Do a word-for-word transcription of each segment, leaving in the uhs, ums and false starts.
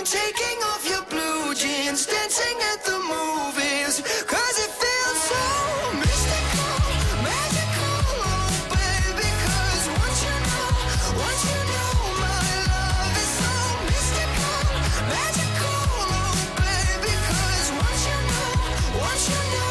I'm taking off your blue jeans, dancing at the movies, cause it feels so mystical, magical, oh baby, cause once you know, once you know my love is so mystical, magical, oh baby, cause once you know, once you know.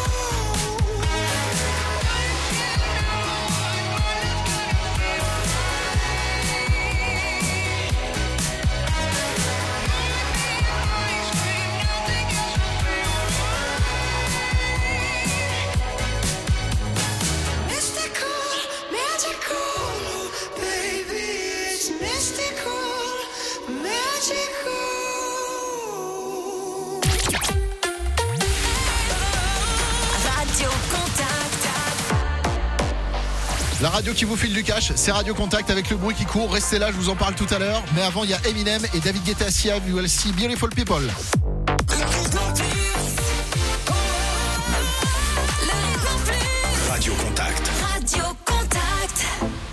La radio qui vous file du cash, c'est Radio Contact avec le bruit qui court. Restez là, je vous en parle tout à l'heure. Mais avant, il y a Eminem et David Guetta, Sia, You Will See Beautiful People. Radio Contact. Radio Contact.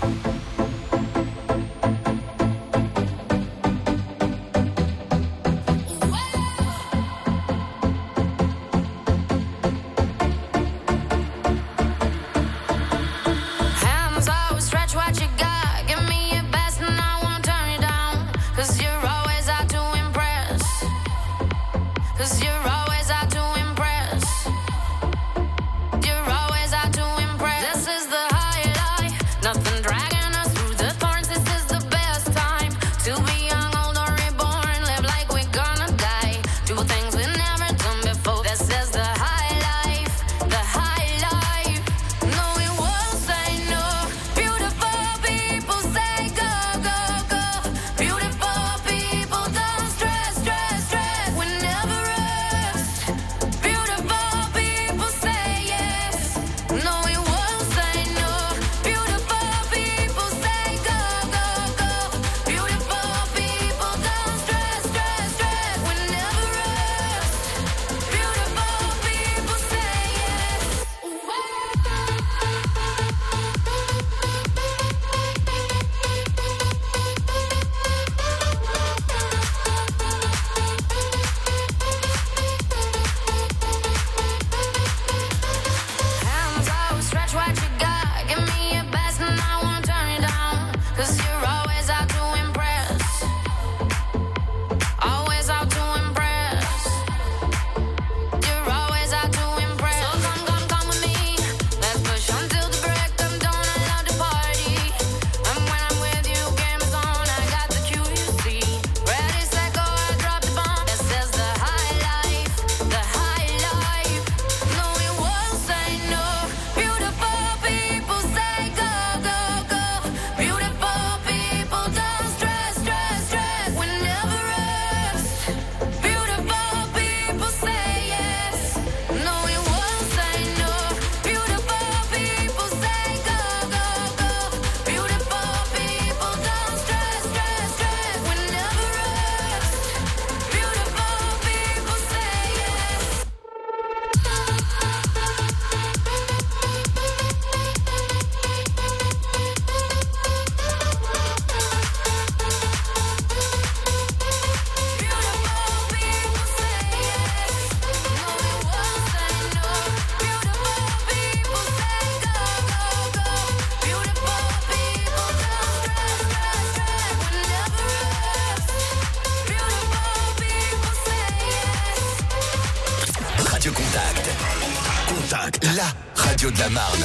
radio de la Marne.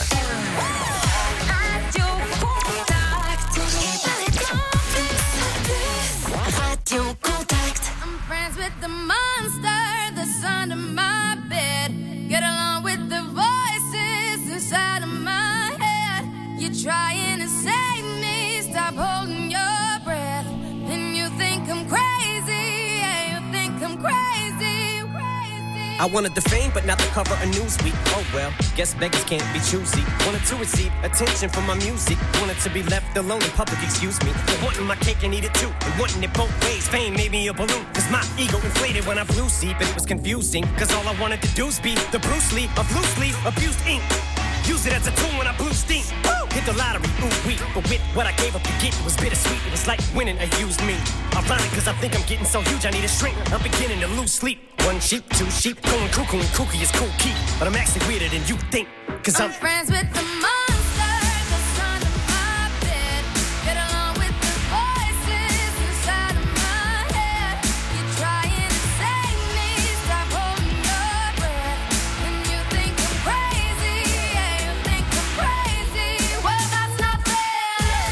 Radio Contact. Radio Contact. I'm friends with the monster that's under my bed. Get along with the voices inside of my head. You're trying to save me. Stop holding your breath. And you think I'm crazy. Yeah, you think I'm crazy. I wanted the fame, but not the cover of Newsweek. Oh well, guess beggars can't be choosy. Wanted to receive attention from my music. Wanted to be left alone in public, excuse me. But wanting my cake and eat it too. And wanting it both ways. Fame made me a balloon. Cause my ego inflated when I blew see. But it was confusing. Cause all I wanted to do was be the Bruce Lee of loosely abused ink. Use it as a tool when I blew steam. Woo! Hit the lottery, ooh wee. But with what I gave up to get, it was bittersweet. It was like winning a used me. Ironic, cause I think I'm getting so huge, I need a shrink. I'm beginning to lose sleep. One sheep, two sheep, going cuckoo and kooky is cool key. But I'm actually weirder than you think. Cause I'm, I'm friends with the monster that's under my bed. Get along with the voices inside of my head. You're trying to save me, stop holding your breath. And you think I'm crazy, yeah, you think I'm crazy. Well, that's not fair.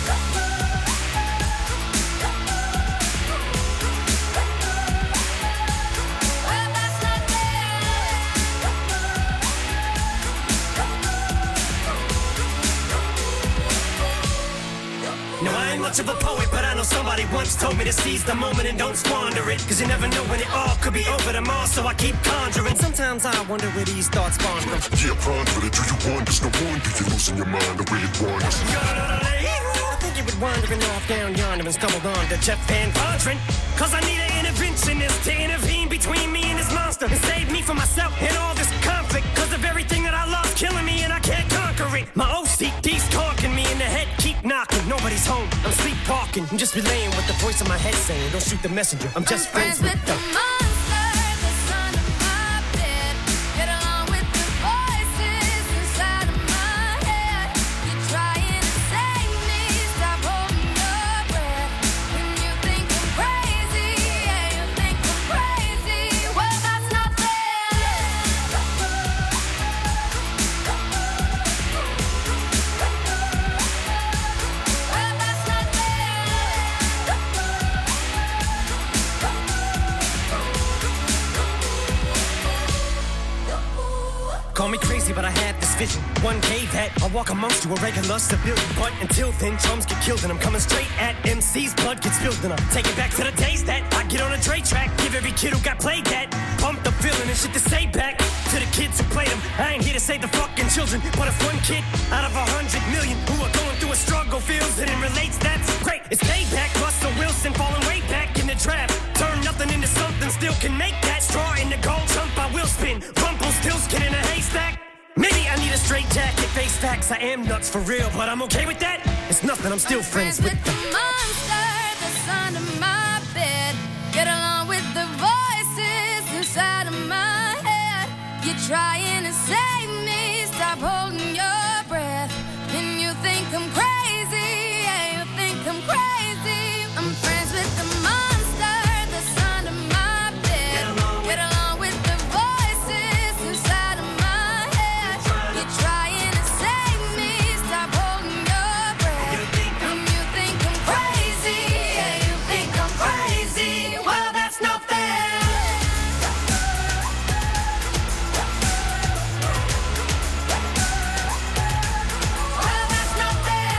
Well, that's not fair. no, I ain't much of a poet, but I know somebody once told me to seize the moment and don't squander it. Cause you never know when it all could be over tomorrow, so I keep conjuring. Sometimes I wonder where these thoughts spawn from. Yeah, ponder it, do you wonder? There's no wonder you're losing your mind the way it wanders. I think you would wandering off down yonder and stumbled on to Jeff Van Vondren. Cause I need an interventionist to intervene between me and this monster and save me from myself and all this conflict. Cause of everything that I love killing me and I can't conquer it. My O C D's conking me in the head, keep knocking. Nobody's home, I'm sleepwalking. I'm just relaying what the voice in my head saying. Don't shoot the messenger, I'm just I'm friends, friends with with the monster that's under my bed. Get along with the voices inside of my head. You're trying to save me, stop holding your breath. When you think I'm crazy, yeah, you think I'm crazy. Well, that's not fair. Well, that's not Call me crazy, but I had this vision. One day that I'll walk amongst you, a regular civilian. But until then, chums get killed and I'm coming straight at M C's. Blood gets spilled and I'm taking back to the days that I get on a Dre track. Give every kid who got played that pumped up feeling and shit to say back to the kids who played them. I ain't here to save the fucking children, but if one kid out of a hundred million who are going through a struggle feels it and relates, that's great. It's payback. Russell Wilson falling way back in the draft. Turn nothing into something, still can make that straw in the gold jump. I will spin. Rumpelstiltskin in a haystack. Maybe I need a straight jacket, face facts. I am nuts for real, but I'm okay with that. It's nothing, I'm still friends, friends with with them. the monster that's under my bed. Get along with the voices inside of my head. You're trying to save me, stop holding your breath. And you think I'm crazy, yeah, you think I'm crazy. I'm friends with the monster that's under my bed. Get along with the voices inside of my head. You're trying to save me, stop holding your breath. And you think I'm crazy, yeah, you think I'm crazy. Well, that's not fair. Well, that's not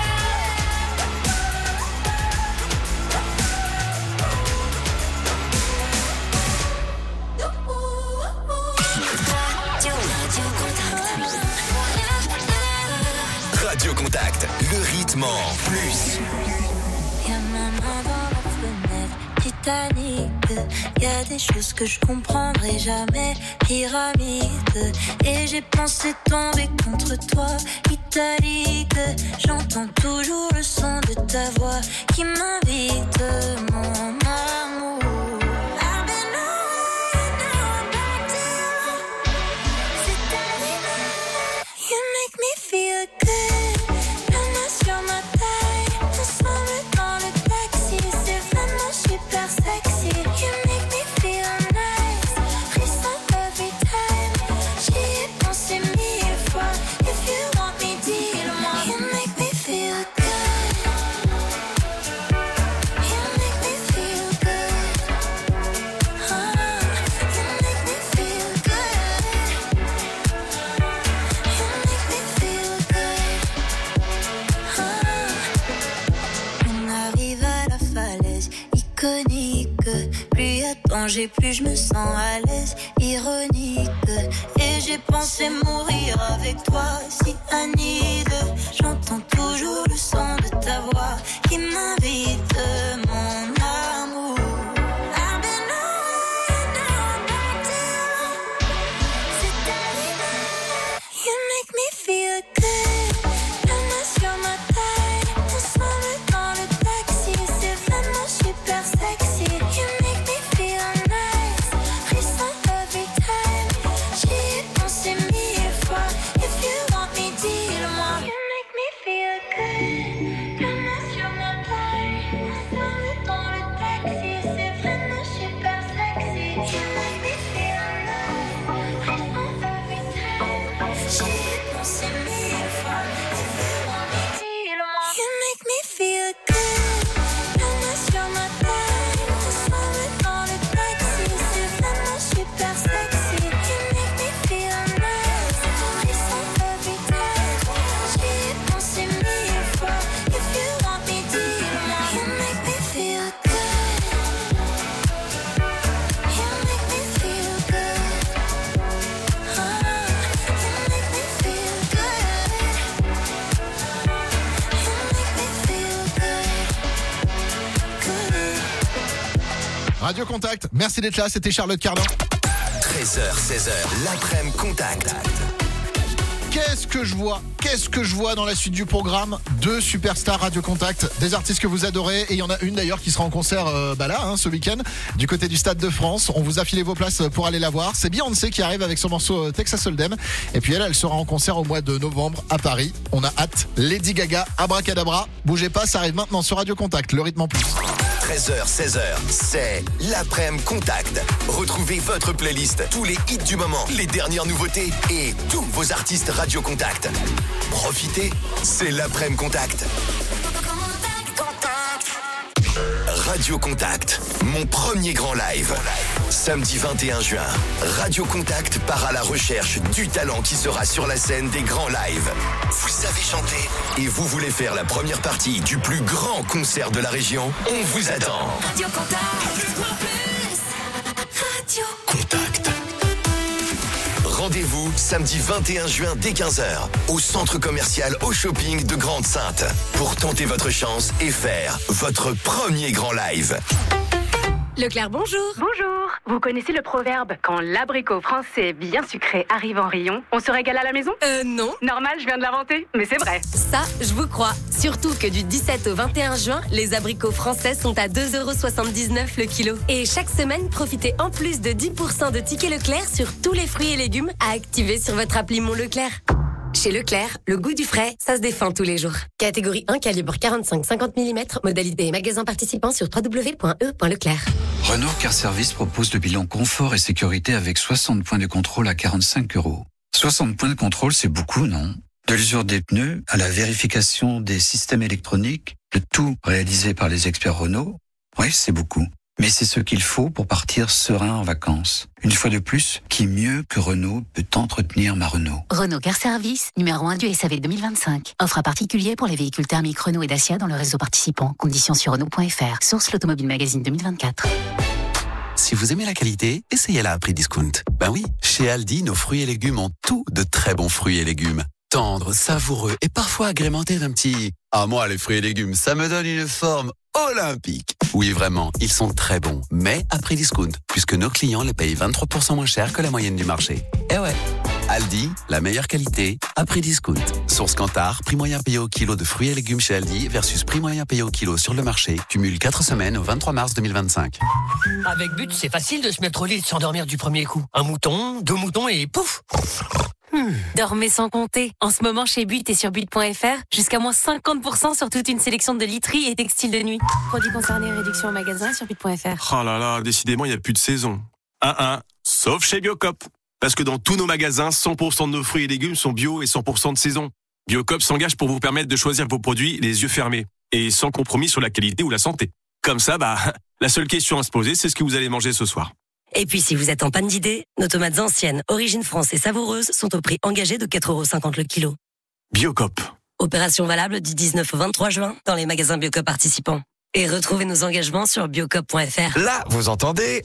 Radio Contact, le rythme en plus. Y'a ma main dans la fenêtre, Titanic. Y'a des choses que je comprendrai jamais, pyramide. Et j'ai pensé tomber contre toi, italique. J'entends toujours le son de ta voix qui m'invite, mon amour. I've been away, now I'm back to you. C'est terminé. You make me feel good. La main sur ma taille, ensemble dans le taxi. C'est vraiment super sexy. You make me feel nice. Frisson every time. J'y ai pensé mille fois. If you want me, dis-le-moi. You make me feel good. You make me feel good. Ah, you make me feel good. You make me feel good. Ah. On arrive à la falaise iconique. Plus y a danger, plus je me sens à l'aise. Ironique. Et j'ai pensé mourir avec toi, si Anide. J'entends toujours le son de ta voix qui m'invite, mon amour. I've been away, now I'm back to you. C'est terminé. You make me feel Radio Contact, merci d'être là, c'était Charlotte Cardin. treize heures, seize heures, l'après-midi Contact. Qu'est-ce que je vois Qu'est-ce que je vois dans la suite du programme? Deux superstars Radio Contact, des artistes que vous adorez. Et il y en a une d'ailleurs qui sera en concert euh, bah là, hein, ce week-end, du côté du Stade de France. On vous a filé vos places pour aller la voir. C'est Beyoncé qui arrive avec son morceau euh, Texas Hold'em. Et puis elle, elle sera en concert au mois de novembre à Paris. On a hâte. Lady Gaga, Abracadabra. Bougez pas, ça arrive maintenant sur Radio Contact, le rythme en plus. treize heures, seize heures, c'est l'après-midi Contact. Retrouvez votre playlist, tous les hits du moment, les dernières nouveautés et tous vos artistes Radio Contact. Profitez, c'est l'après-midi Contact. Radio Contact, mon premier grand live. Samedi vingt et un juin, Radio Contact part à la recherche du talent qui sera sur la scène des grands lives. Vous savez chanter et vous voulez faire la première partie du plus grand concert de la région? On vous attend. Radio Contact. Radio Contact. Rendez-vous samedi vingt et un juin dès quinze heures au centre commercial Au Shopping de Grande-Sainte pour tenter votre chance et faire votre premier grand live. Leclerc, bonjour. Bonjour. Vous connaissez le proverbe « Quand l'abricot français bien sucré arrive en rayon, on se régale à la maison » Euh, non. Normal, je viens de l'inventer, mais c'est vrai. Ça, je vous crois. Surtout que du dix-sept au vingt et un juin, les abricots français sont à deux euros soixante-dix-neuf le kilo. Et chaque semaine, profitez en plus de dix pour cent de tickets Leclerc sur tous les fruits et légumes à activer sur votre appli Mon Leclerc. Chez Leclerc, le goût du frais, ça se défend tous les jours. Catégorie un, calibre quarante-cinq à cinquante millimètres, modalité magasin participant sur w w w point e point leclerc. Renault Car Service propose le bilan confort et sécurité avec soixante points de contrôle à quarante-cinq euros. soixante points de contrôle, c'est beaucoup, non? De l'usure des pneus à la vérification des systèmes électroniques, le tout réalisé par les experts Renault. Oui, c'est beaucoup. Mais c'est ce qu'il faut pour partir serein en vacances. Une fois de plus, qui mieux que Renault peut entretenir ma Renault? Renault Car Service, numéro un du S A V deux mille vingt-cinq. Offre à particulier pour les véhicules thermiques Renault et Dacia dans le réseau participant. Conditions sur Renault point F R. Source l'Automobile Magazine deux mille vingt-quatre. Si vous aimez la qualité, essayez-la à prix discount. Ben oui, chez Aldi, nos fruits et légumes ont tout de très bons fruits et légumes. Tendres, savoureux et parfois agrémentés d'un petit... Ah, moi, les fruits et légumes, ça me donne une forme olympique. Oui, vraiment, ils sont très bons, mais à prix discount, puisque nos clients les payent vingt-trois pour cent moins cher que la moyenne du marché. Eh ouais, Aldi, la meilleure qualité, à prix discount. Source Kantar, prix moyen payé au kilo de fruits et légumes chez Aldi versus prix moyen payé au kilo sur le marché, cumule quatre semaines au vingt-trois mars deux mille vingt-cinq. Avec But, c'est facile de se mettre au lit et de s'endormir du premier coup. Un mouton, deux moutons et pouf! Hmm. Dormez sans compter. En ce moment, chez But et sur but point F R, jusqu'à moins cinquante pour cent sur toute une sélection de literie et textiles de nuit. Produits concernés, réduction au magasin sur but point F R. Oh là là, décidément, il n'y a plus de saison. Un un, sauf chez Biocop. Parce que dans tous nos magasins, cent pour cent de nos fruits et légumes sont bio et cent pour cent de saison. Biocop s'engage pour vous permettre de choisir vos produits les yeux fermés et sans compromis sur la qualité ou la santé. Comme ça, bah, la seule question à se poser, c'est ce que vous allez manger ce soir. Et puis si vous êtes en panne d'idées, nos tomates anciennes, origine France et savoureuses sont au prix engagé de quatre euros cinquante le kilo. Biocop. Opération valable du dix-neuf au vingt-trois juin dans les magasins Biocop participants. Et retrouvez nos engagements sur biocop point F R. Là, vous entendez?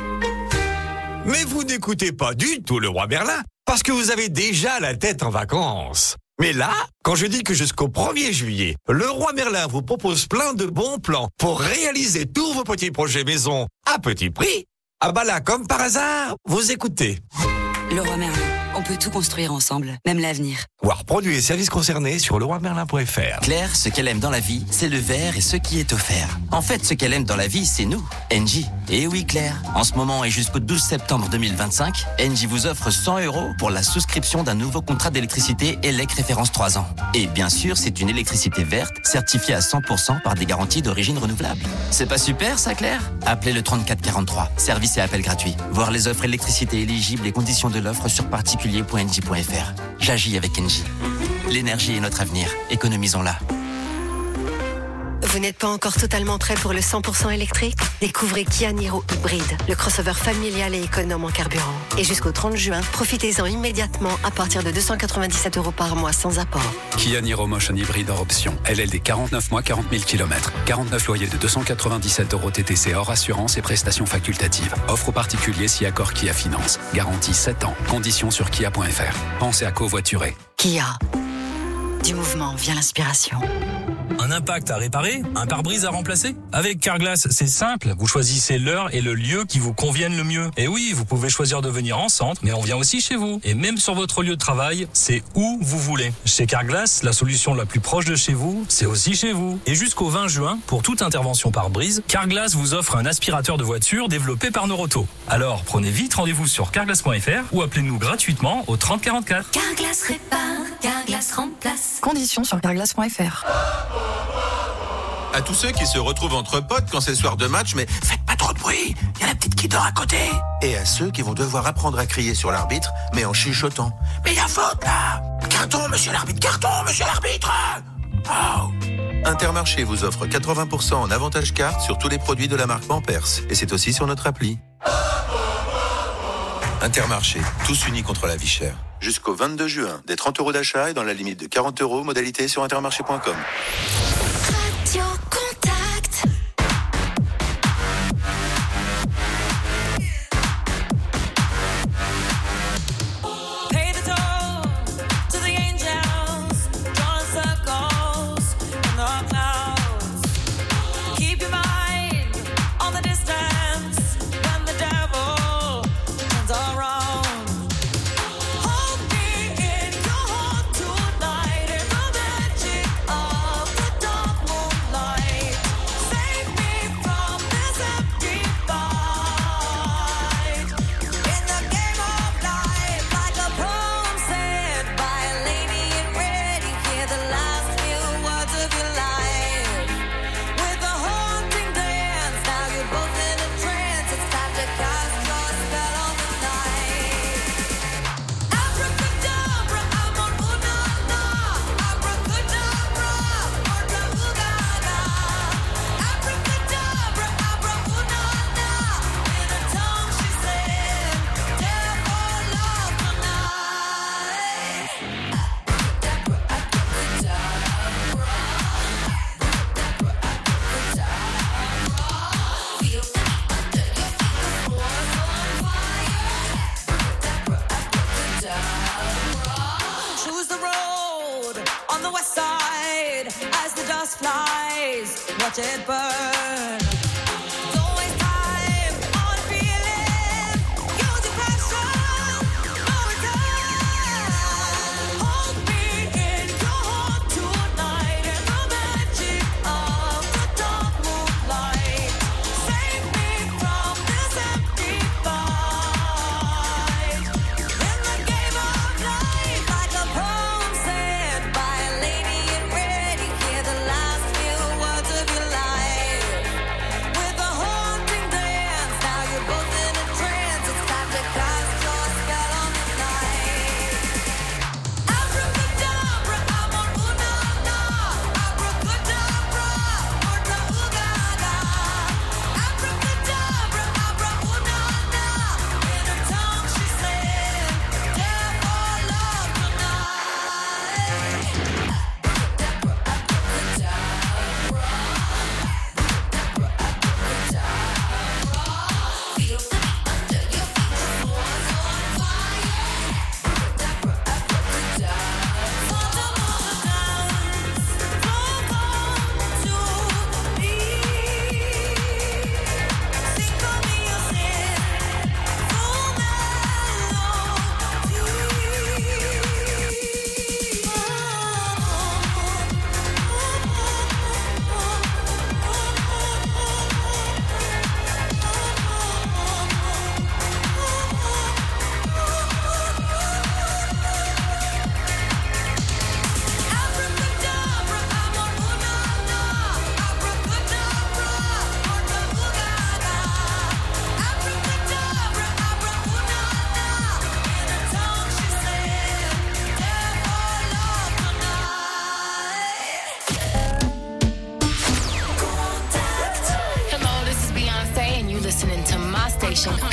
Mais vous n'écoutez pas du tout le Roi Merlin, parce que vous avez déjà la tête en vacances. Mais là, quand je dis que jusqu'au premier juillet, le Roi Merlin vous propose plein de bons plans pour réaliser tous vos petits projets maison à petit prix, ah bah là, comme par hasard, vous écoutez. Le Roi Merlin, On peut tout construire ensemble, même l'avenir. Voir produits et services concernés sur leroy merlin point f r. Claire, ce qu'elle aime dans la vie, c'est le verre et ce qui est offert. En fait, ce qu'elle aime dans la vie, c'est nous, Engie. Et oui, Claire, en ce moment et jusqu'au douze septembre deux mille vingt-cinq, Engie vous offre cent euros pour la souscription d'un nouveau contrat d'électricité E L E C référence trois ans. Et bien sûr, c'est une électricité verte, certifiée à cent pour cent par des garanties d'origine renouvelable. C'est pas super, ça, Claire? Appelez le trente-quatre quarante-trois. Service et appel gratuit. Voir les offres électricité éligibles et conditions de l'offre sur particulier point engie point f r. J'agis avec Engie. L'énergie est notre avenir. Économisons-la. Vous n'êtes pas encore totalement prêt pour le cent pour cent électrique? Découvrez Kia Niro Hybride, le crossover familial et économe en carburant. Et jusqu'au trente juin, profitez-en immédiatement à partir de deux cent quatre-vingt-dix-sept euros par mois sans apport. Kia Niro Motion Hybride hors option. L L D quarante-neuf mois, quarante mille kilomètres. quarante-neuf loyers de deux cent quatre-vingt-dix-sept euros T T C hors assurance et prestations facultatives. Offre aux particuliers si accord Kia Finance. Garantie sept ans. Conditions sur kia point f r. Pensez à covoiturer. Kia. Du mouvement vient l'inspiration. Un impact à réparer? Un pare-brise à remplacer? Avec Carglass, c'est simple. Vous choisissez l'heure et le lieu qui vous conviennent le mieux. Et oui, vous pouvez choisir de venir en centre, mais on vient aussi chez vous. Et même sur votre lieu de travail, c'est où vous voulez. Chez Carglass, la solution la plus proche de chez vous, c'est aussi chez vous. Et jusqu'au vingt juin, pour toute intervention pare-brise, Carglass vous offre un aspirateur de voiture développé par Noroto. Alors, prenez vite rendez-vous sur carglass point f r ou appelez-nous gratuitement au trente quarante-quatre. Carglass répare, Carglass remplace. Conditions sur carglass point f r. À tous ceux qui se retrouvent entre potes quand c'est le soir de match, mais faites pas trop de bruit, il y a la petite qui dort à côté. Et à ceux qui vont devoir apprendre à crier sur l'arbitre, mais en chuchotant. Mais il y a faute là! Carton, monsieur l'arbitre, carton, monsieur l'arbitre! Oh! Intermarché vous offre quatre-vingts pour cent en avantage carte sur tous les produits de la marque Pampers. Et c'est aussi sur notre appli. Intermarché, tous unis contre la vie chère. Jusqu'au vingt-deux juin, des trente euros d'achat et dans la limite de quarante euros, modalité sur intermarché point com. Radio Contact. Pay the toll to the angels, drawing circles in the clouds. Keep your mind on the distance when the devil turns around. Hold me in your heart tonight in the magic of the dark moonlight. Save me from this empty fight. In the game of life, like a poem said by a lady in red, you hear the last few words of your life. With a haunting glance, now you're both in a trance. It's time to cast your spell on the night. Abracadabra, I'm on ooh-na-na. Abracadabra, orda ooh-ga-ga. Abracadabra, abra ooh-na-na. In a tongue she said, devil love tonight. Choose the road on the west side as the dust flies. Watch it burn. Don't waste time on feeling. Use your passion for return. Hold me in your heart tonight in the magic of the dark moonlight. Save me from this empty fight. In the game of life, like a poem said by a lady in red, you hear the last few words of your life.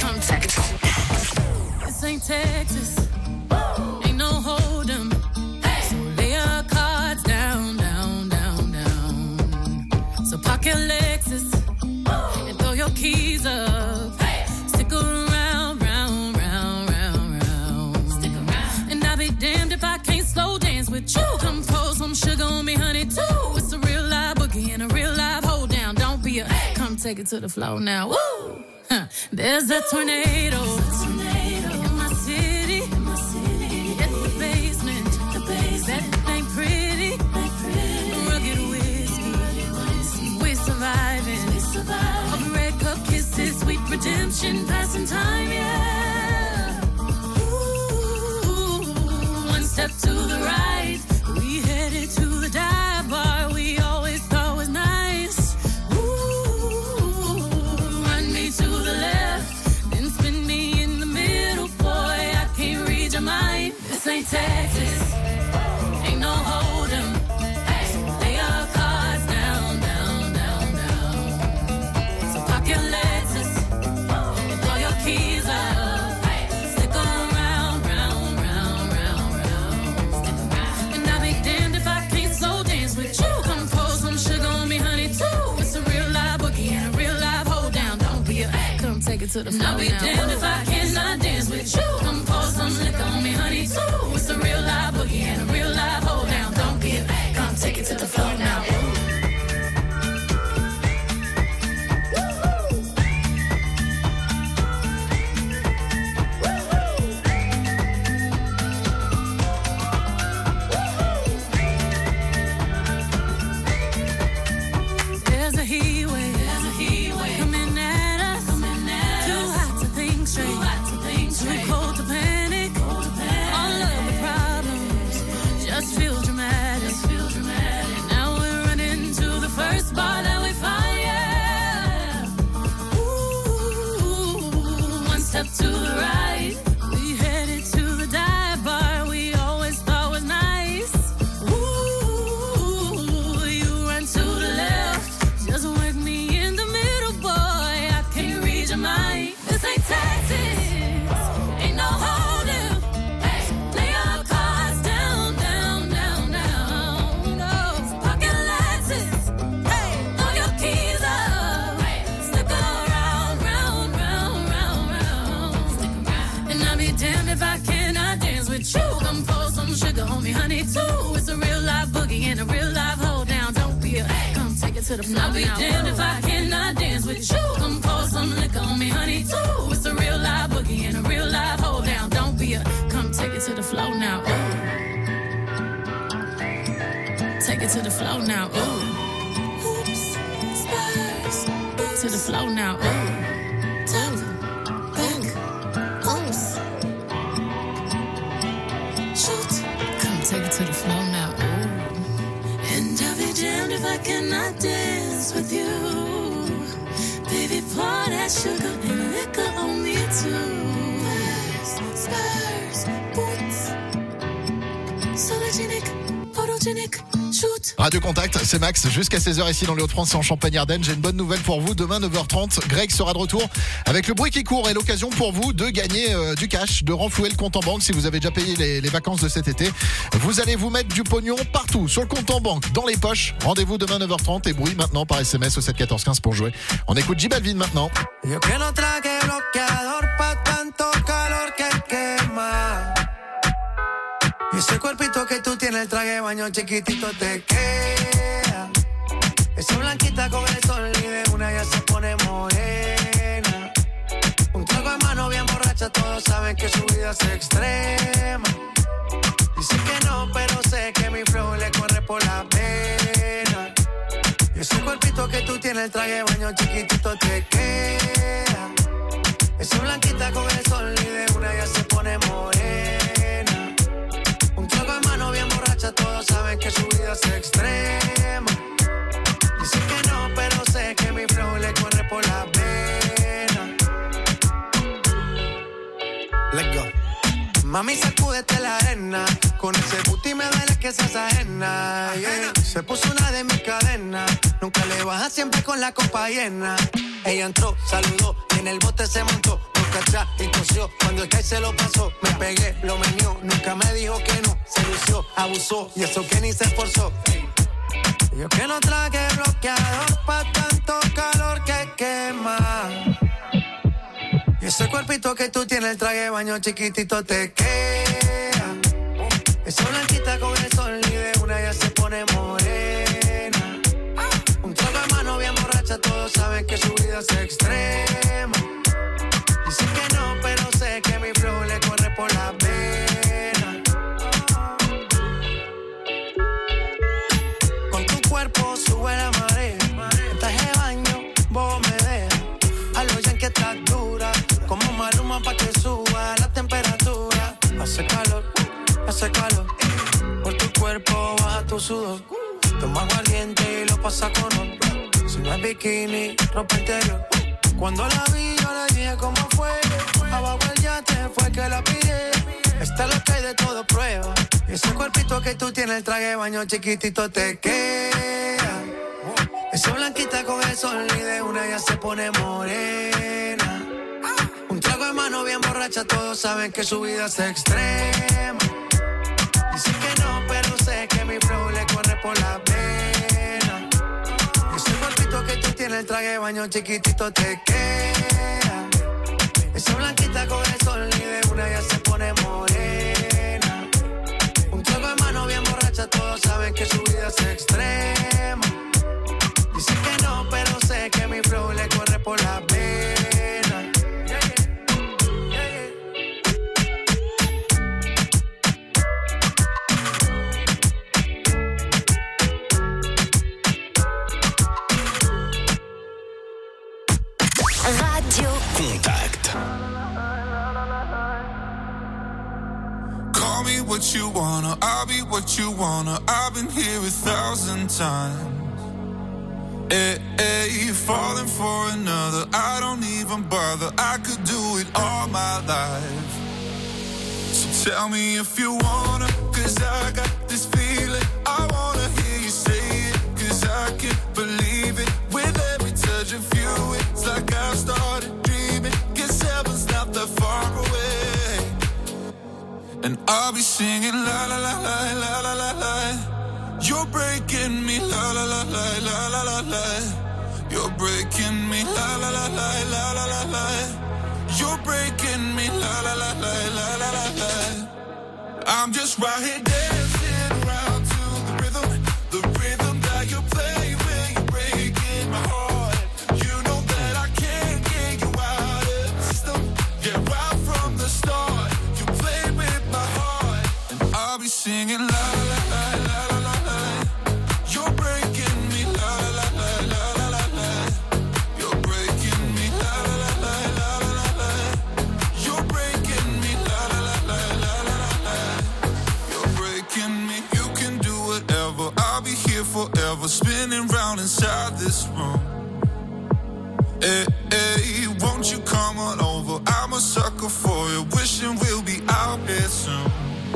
Contact. This ain't Texas. Ain't no hold'em. So lay your cards down, down, down, down. So park your Lexus and throw your keys up. Stick around, round, round, round, round. Stick around. And I'll be damned if I can't slow dance with you. Come pour some sugar on me, honey, too. It's a real live boogie and a real live hold down. Don't be a come take it to the floor now. Woo! Huh. There's a tornado. In my city. At the basement. That ain't pretty. Rugged whiskey. We're surviving. All the red cup kisses, sweet redemption, passing time, yeah. Ooh, one step to the right, we headed to the dive bar we always thought was nice. Ooh, run me to the left, then spin me in the middle, boy, I can't read your mind. This ain't Texas, ain't no hold'em. Lay your cards down, down, down, down. So park your Lexus and throw your keys up. Stick around, round, round, round, round. And I'll be damned if I can't slow dance with you. Come pour some sugar on me, honey, too. It's a real live boogie and a real live hold down. Don't be a come take it to the floor. I'll be damned if I cannot dance with you. Come pour some liquor on me, honey, too. It's a real live boogie and a real live hold down. Don't be a come take it to the floor now. There's a heat wave, there's a heat wave coming at us, coming at us. Too hot to think straight, too hot to think straight. Too cold to panic, cold to panic. All of the problems just feel dramatic, just feel dramatic. Now we're running to the first bar that we find, yeah. Ooh, one step to the right, we headed to the dive bar we always thought was nice. Ooh, you run to the left, just work me in the middle, boy, I can't read your mind. This ain't Texas, ain't no hold'em. Lay your cards down, down, down, down. No, so park your Lexus, hey, throw your keys up. Stick around, round, round, round, round. Stick around. And I'll be damned if I cannot dance with you. Come pour some sugar on me, honey, too. It's a real live boogie and a real live hold down. Don't be a come take it to the floor. I'll be damned if I cannot dance with you. Come pour some liquor on me, honey, too. It's a real live boogie and a real live hold down. Don't be a come take it to the floor now. Ooh. Take it to the floor now. Ooh. Oops, Spurs. To the floor now. Ooh. Top, back, oops. Shoot. Come take it to the floor now. Ooh. And I'll be damned if I cannot dance with you. Baby, pour that sugar and liquor on me too. Spurs, Spurs, boots. Sologenic, photogenic, shoot. Radio Contact, c'est Max, jusqu'à seize heures ici dans les Hauts-de-France et en Champagne-Ardenne. J'ai une bonne nouvelle pour vous, demain neuf heures trente, Greg sera de retour avec le bruit qui court et l'occasion pour vous de gagner euh, du cash, de renflouer le compte en banque si vous avez déjà payé les, les vacances de cet été. Vous allez vous mettre du pognon partout, sur le compte en banque, dans les poches. Rendez-vous demain neuf heures trente et bruit maintenant par S M S au sept quatorze quinze pour jouer. On écoute J Balvin maintenant. Yo que no traje bloqueador pa' tanto calor que quema. Y ese cuerpito que tú tienes, el traje de baño chiquitito te queda. Esa blanquita con el sol y de una ya se pone morena. Un trago de mano bien borracha, todos saben que su vida es extrema. Dice que no, pero sé que mi flow le corre por la pena. Y ese cuerpito que tú tienes, el traje de baño chiquitito te queda. Esa blanquita con el sol y de una ya se pone morena. Un trago de mano bien borracha, todos saben que su vida es extrema. Dice que no, pero sé que mi flow le corre por la pena. Let's go. Mami, sacúdete la arena. Con ese booty me duele que seas ajena, yeah. Se puso una de mis cadenas. Nunca le baja, siempre con la copa llena. Ella entró, saludó, y en el bote se montó. cachá y tosió. Cuando el Kai se lo pasó, me pegué, lo menió. Nunca me dijo que no, se lució, abusó. Y eso que ni se esforzó. Yo que no traje bloqueador pa' tanto calor que quema. Y ese cuerpito que tú tienes, el traje de baño chiquitito te queda. Esa blanquita con el sol y de una ya se pone morena. Un trago de mano bien borracha, todos saben que su vida es extrema. Dicen que no, pero sé que mi flow le corre por la vena. Con tu cuerpo sube la marea. En traje de baño, vos me dejas. A lo ya que estás dura, como Maluma pa' que suba la temperatura. Hace calor, hace calor. Por tu cuerpo baja tu sudor. Toma aguardiente y lo pasa con honor. Si no es bikini, ropa interior. Cuando la vi yo le dije cómo fue. Abajo el yate fue que la pide. Esta es lo que hay de todo prueba. Ese cuerpito que tú tienes, el traje de baño chiquitito te queda. Esa blanquita con el sol y de una ya se pone morena. Un trago de mano bien borracha, todos saben que su vida es extrema. Dicen que no, pero sé que mi flow le corre por la vena. Ese cuerpito que tú tienes, el traje de baño chiquitito te queda. Esa blanquita con el sol y de una ya se pone morena. Un trago de mano bien borracha, todos saben que su vida es extrema. Dicen que no, pero sé que mi flow le corre por la vena. Yeah, yeah. Radio Contact. Call me what you wanna, I'll be what you wanna. I've been here a thousand times. Hey, hey, falling for another, I don't even bother. I could do it all my life. So tell me if you wanna, cause I got this feeling. I wanna hear you say it, cause I can't believe it. With every touch of you, it's like I've started dreaming. Guess heaven's not that far away. And I'll be singing la la la la la la la la. You're breaking me, la la la la la la la la. You're breaking me, la la la la la la la la. You're breaking me, la la la la la la la la. I'm just right here dancing around to the rhythm, the rhythm that you play when you're breaking my heart. You know that I can't get you out of the system. Yeah, right from the start, you play with my heart, and I'll be singing la la la la la la. You're breaking me, la la la la la la la. You're breaking me, la la la la la la la. You're breaking me, la la la la la la la. You're breaking me. You can do whatever. I'll be here forever, spinning round inside this room. Hey, hey, won't you come on over? I'm a sucker for you, wishing we'll be out here soon.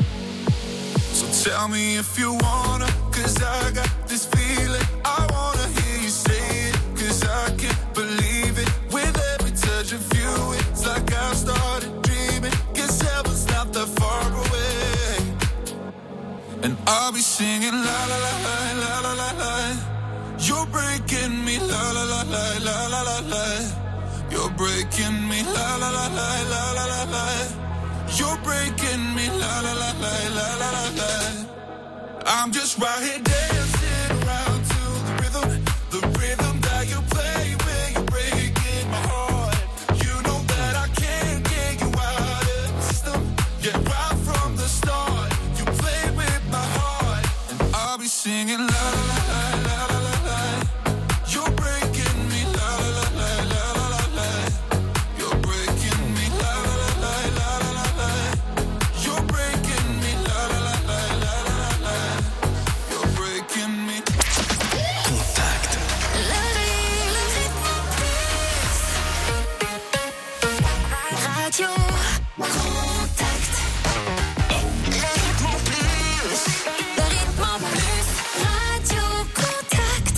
So tell me if you wanna, cause I got this feeling. I wanna hear you say it, cause I can't believe it. With every touch of you, it's like I've started dreaming. Guess heaven's not that far away. And I'll be singing la la la la la la la la. You're breaking me, la la la la la la la la. You're breaking me, la la la la la la la la. You're breaking me, la la la la la la la la. I'm just right here dancing around to the rhythm, the rhythm that you play when you're breaking my heart. You know that I can't get you out of the system. Yeah, right from the start, you play with my heart, and I'll be singing la la la la la la la. You're breaking me, la la la la la la la. You're breaking me, la la la la la la la. You're breaking me, la la la la la la la. You're breaking me. Contact. Radio Contact. Le rythme en plus. Le rythme en plus. Radio Contact.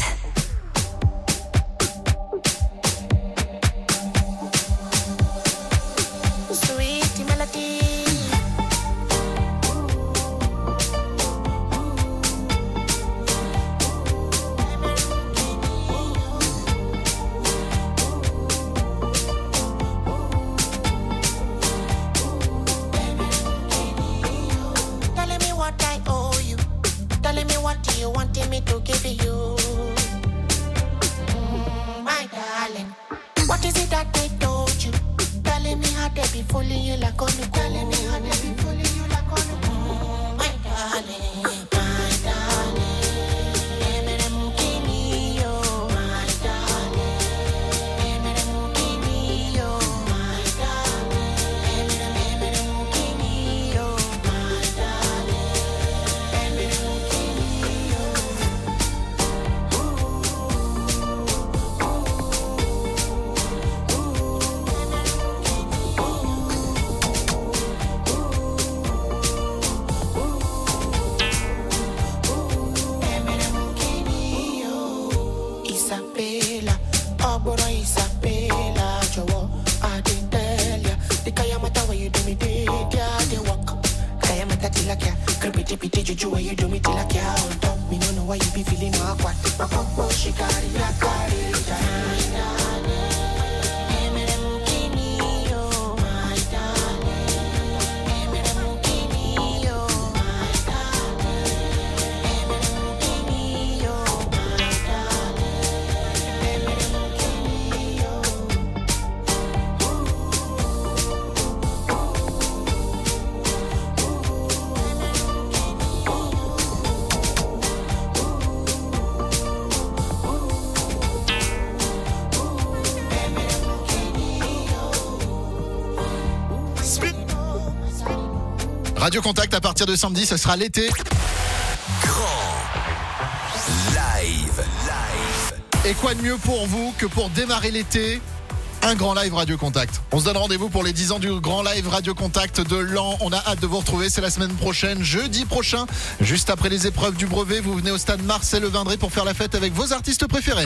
heart they be fooling you like on the telling me how they be fooling you like on the mm, my darling, my darling. Emere mukini yo, my darling. Emere mukini yo, my darling. Emere emere mukini yo, my darling. Emere mukini yo. Isabella, Oboro Isabella, Jowo, Adelia, the Kayamata where you do me did, yeah, they walk. Kayamata tilakia, creepy pity juju where you do me tilakia. On top, me no know why you be feeling awkward. My popo shikari, I carry Radio Contact à partir de samedi, ce sera l'été. Live, live. Et quoi de mieux pour vous que pour démarrer l'été, un grand live Radio Contact. On se donne rendez-vous pour les dix ans du grand live Radio Contact de Laon. On a hâte de vous retrouver, c'est la semaine prochaine, jeudi prochain, juste après les épreuves du brevet. Vous venez au stade Marcel Levindré pour faire la fête avec vos artistes préférés.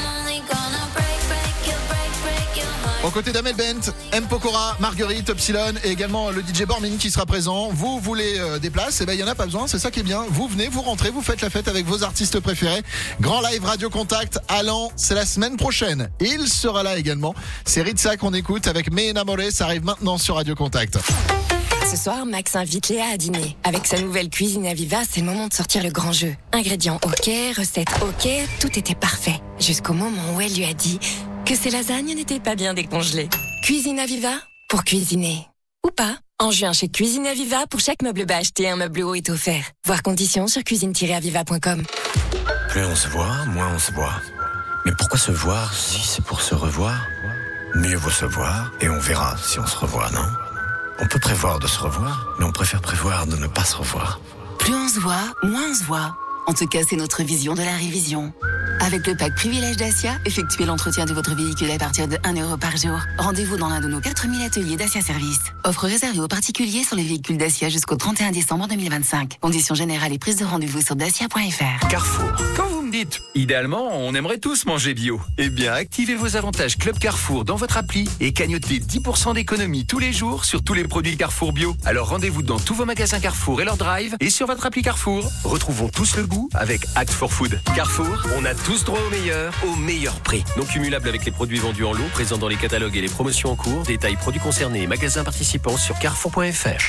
Aux côtés d'Amel Bent, M. Pokora, Marguerite, Epsilon et également le D J Bormin qui sera présent. Vous voulez euh, des places? Eh ben, il n'y en a pas besoin, c'est ça qui est bien. Vous venez, vous rentrez, vous faites la fête avec vos artistes préférés. Grand live Radio Contact à Laon, c'est la semaine prochaine. Et il sera là également. C'est Ritza qu'on écoute avec Me Enamoré, ça arrive maintenant sur Radio Contact. Ce soir, Max invite Léa à dîner. Avec sa nouvelle cuisine Aviva, c'est le moment de sortir le grand jeu. Ingrédients ok, recettes ok, tout était parfait. Jusqu'au moment où elle lui a dit que ses lasagnes n'étaient pas bien décongelées. Cuisine Aviva, pour cuisiner. Ou pas. En juin, chez Cuisine Aviva, pour chaque meuble bas acheté, un meuble haut est offert. Voir conditions sur cuisine tiret aviva point com. Plus on se voit, moins on se voit. Mais pourquoi se voir si c'est pour se revoir? Mieux vaut se voir et on verra si on se revoit, non? On peut prévoir de se revoir, mais on préfère prévoir de ne pas se revoir. Plus on se voit, moins on se voit. En tout cas, c'est notre vision de la révision. Avec le pack Privilège Dacia, effectuez l'entretien de votre véhicule à partir de un euro par jour. Rendez-vous dans l'un de nos quatre mille ateliers Dacia Service. Offre réservée aux particuliers sur les véhicules Dacia jusqu'au trente et un décembre deux mille vingt-cinq. Conditions générales et prise de rendez-vous sur dacia point f r. Carrefour. Quand vous me dites, idéalement, on aimerait tous manger bio. Eh bien, activez vos avantages Club Carrefour dans votre appli et cagnotez dix pour cent d'économie tous les jours sur tous les produits Carrefour bio. Alors rendez-vous dans tous vos magasins Carrefour et leur drive et sur votre appli Carrefour. Retrouvons tous le goût avec Act for Food. Carrefour, on a tous droit au meilleur, au meilleur prix. Non cumulable avec les produits vendus en lot, présents dans les catalogues et les promotions en cours. Détails produits concernés et magasins participants sur carrefour point f r.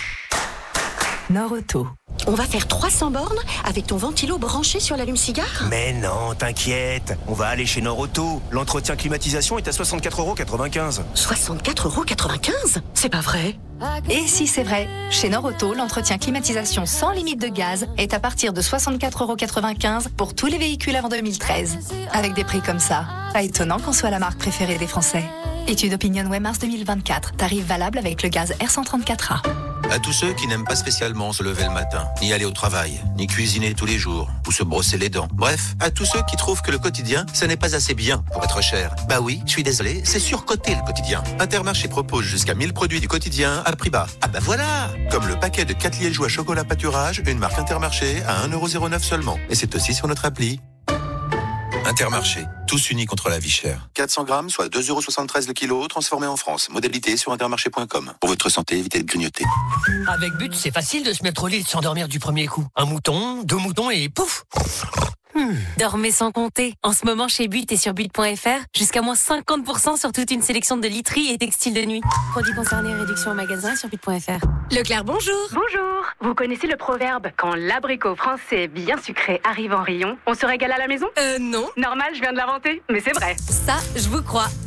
Nord-Auto. On va faire trois cents bornes avec ton ventilo branché sur l'allume-cigare? Mais non, t'inquiète. On va aller chez Nord-Auto. L'entretien climatisation est à soixante-quatre euros quatre-vingt-quinze. soixante-quatre euros quatre-vingt-quinze? C'est pas vrai. Et si c'est vrai, chez Nord-Auto, l'entretien climatisation sans limite de gaz est à partir de soixante-quatre euros quatre-vingt-quinze pour tous les véhicules avant deux mille treize. Avec des prix comme ça, pas étonnant qu'on soit la marque préférée des Français. Étude Opinion Mars deux mille vingt-quatre, tarif valable avec le gaz R cent trente-quatre A. À tous ceux qui n'aiment pas spécialement se lever le matin, ni aller au travail, ni cuisiner tous les jours, ou se brosser les dents. Bref, à tous ceux qui trouvent que le quotidien, ce n'est pas assez bien pour être cher. Bah oui, je suis désolé, c'est surcoté le quotidien. Intermarché propose jusqu'à mille produits du quotidien à prix bas. Ah bah voilà! Comme le paquet de quatre liégeois chocolat pâturage, une marque Intermarché à un euro zéro neuf seulement. Et c'est aussi sur notre appli. Intermarché, tous unis contre la vie chère. quatre cents grammes, soit deux euros soixante-treize le kilo, transformé en France. Modalité sur intermarché point com. Pour votre santé, évitez de grignoter. Avec But, c'est facile de se mettre au lit et de s'endormir du premier coup. Un mouton, deux moutons et pouf! Hmm. Dormez sans compter. En ce moment, chez But et sur but point f r, jusqu'à moins cinquante pour cent sur toute une sélection de literie et textiles de nuit. Produits concernés, réduction au magasin sur but point f r. Leclerc, bonjour. Bonjour. Vous connaissez le proverbe « Quand l'abricot français bien sucré arrive en rayon, on se régale à la maison ?» Euh, non. Normal, je viens de l'inventer, mais c'est vrai. Ça, je vous crois.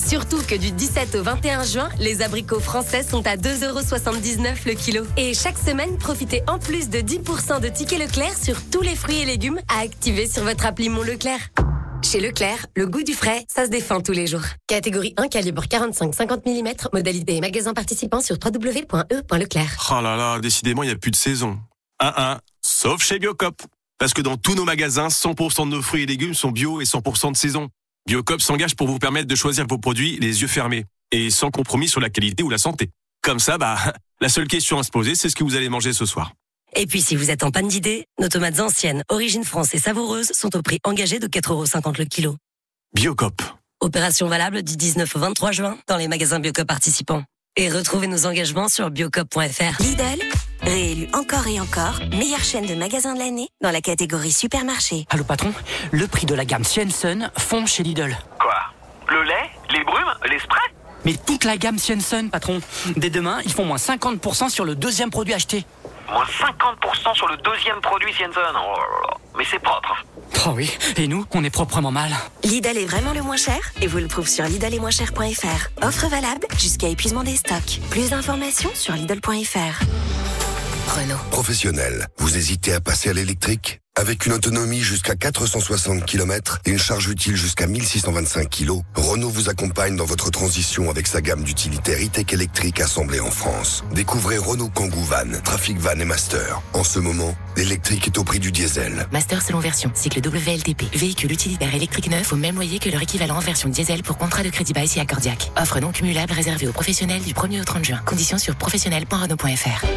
Surtout que du dix-sept au vingt et un juin, les abricots français sont à deux euros soixante-dix-neuf le kilo. Et chaque semaine, profitez en plus de dix pour cent de tickets Leclerc sur tous les fruits et légumes à activer sur votre appli Mon Leclerc. Chez Leclerc, le goût du frais, ça se défend tous les jours. Catégorie un, calibre quarante-cinq à cinquante millimètres, modalité et magasin participant sur w w w point e point leclerc. Oh là là, décidément, il n'y a plus de saison. Un un, sauf chez Biocop. Parce que dans tous nos magasins, cent pour cent de nos fruits et légumes sont bio et cent pour cent de saison. Biocop s'engage pour vous permettre de choisir vos produits les yeux fermés et sans compromis sur la qualité ou la santé. Comme ça, bah, la seule question à se poser, c'est ce que vous allez manger ce soir. Et puis, si vous êtes en panne d'idées, nos tomates anciennes, origine France et savoureuses sont au prix engagé de quatre euros cinquante le kilo. Biocop. Opération valable du dix-neuf au vingt-trois juin dans les magasins Biocop participants. Et retrouvez nos engagements sur biocop point f r. Lidl, réélu encore et encore, meilleure chaîne de magasins de l'année dans la catégorie supermarché. Allô patron, le prix de la gamme Swenson fond chez Lidl. Quoi? Le lait? Les brumes? Les sprays? Mais toute la gamme Swenson, patron. Dès demain, ils font moins cinquante pour cent sur le deuxième produit acheté. Moins cinquante pour cent sur le deuxième produit Swenson. Oh là là. Mais c'est propre. Oh oui, et nous, on est proprement mal. Lidl est vraiment le moins cher et vous le trouvez sur lidl et moins cher point f r. Offre valable jusqu'à épuisement des stocks. Plus d'informations sur lidl point f r. Renault. Professionnel, vous hésitez à passer à l'électrique ? Avec une autonomie jusqu'à quatre cent soixante kilomètres et une charge utile jusqu'à mille six cent vingt-cinq kilos, Renault vous accompagne dans votre transition avec sa gamme d'utilitaires e-tech électriques assemblés en France. Découvrez Renault Kangoo Van, Trafic Van et Master. En ce moment, l'électrique est au prix du diesel. Master selon version, cycle W L T P. Véhicule utilitaire électrique neuf au même loyer que leur équivalent en version diesel pour contrat de crédit bail si accordiaque. Offre non cumulable réservée aux professionnels du premier au trente juin. Conditions sur professionnel point renault point f r.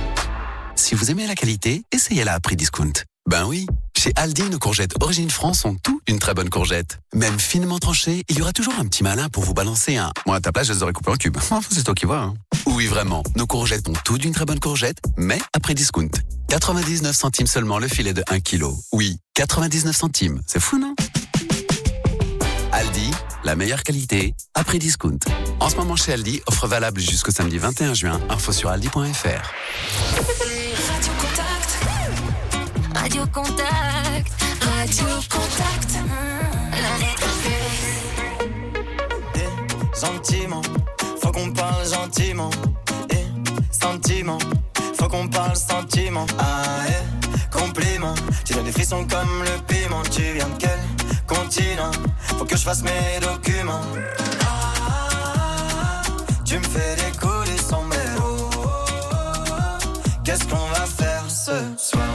Si vous aimez la qualité, essayez-la à prix discount. Ben oui, chez Aldi, nos courgettes Origine France ont tout une très bonne courgette. Même finement tranchée, il y aura toujours un petit malin pour vous balancer un... Moi, à ta place, je les aurais coupés en cubes. Enfin, c'est toi qui vois. Hein. Oui, vraiment, nos courgettes ont tout d'une très bonne courgette, mais à prix discount. quatre-vingt-dix-neuf centimes seulement le filet de un kilo. Oui, quatre-vingt-dix-neuf centimes. C'est fou, non? Aldi, la meilleure qualité, à prix discount. En ce moment chez Aldi, offre valable jusqu'au samedi vingt et un juin. Info sur aldi point f r. Radio Contact, Radio Contact, la lettre Eh, sentiment, faut qu'on parle gentiment. Eh, sentiment, faut qu'on parle sentiment. Ah, eh, compliment, tu donnes des frissons comme le piment. Tu viens de quel continent? Faut que je fasse mes documents. Ah, tu me fais décoller son mélo. Qu'est-ce qu'on va faire ce soir?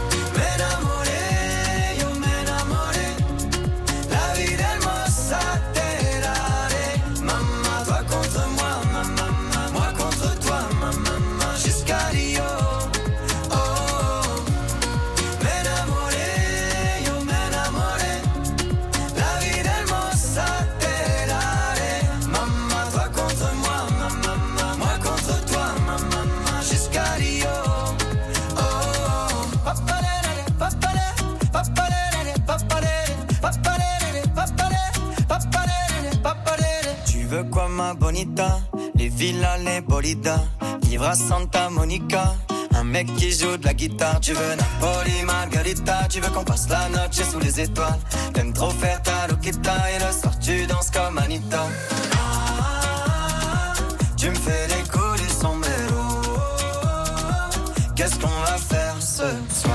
Quoi ma bonita, les villas, les bolidas, vivre à Santa Monica, un mec qui joue de la guitare. Tu veux Napoli, Margarita, tu veux qu'on passe la noche sous les étoiles. T'aimes trop faire ta loquita et le soir tu danses comme Anita. Ah, tu me fais décoller son mélo. Qu'est-ce qu'on va faire ce soir?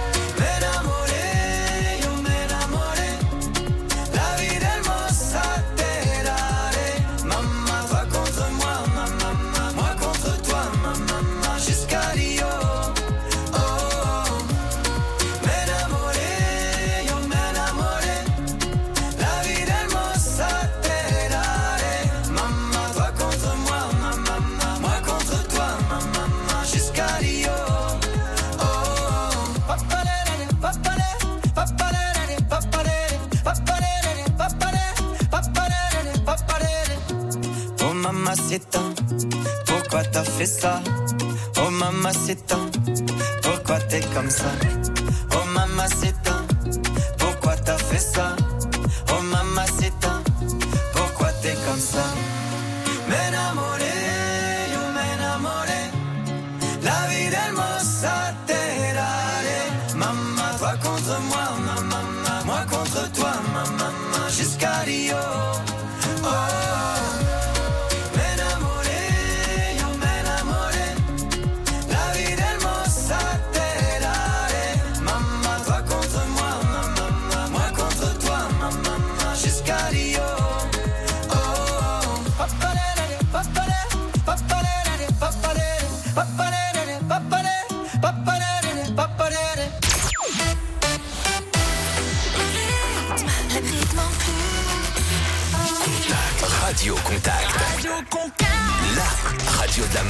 Mamacita, pourquoi t'as fait ça? Oh mamacita, pourquoi t'es comme ça? Oh mamacita, pourquoi t'as fait ça? Oh mamacita, pourquoi t'es comme ça? M'enamoré, yo m'enamoré, la vie del mossa terare. Maman, toi contre moi, maman, moi contre toi, maman, jusqu'à Rio. Oh.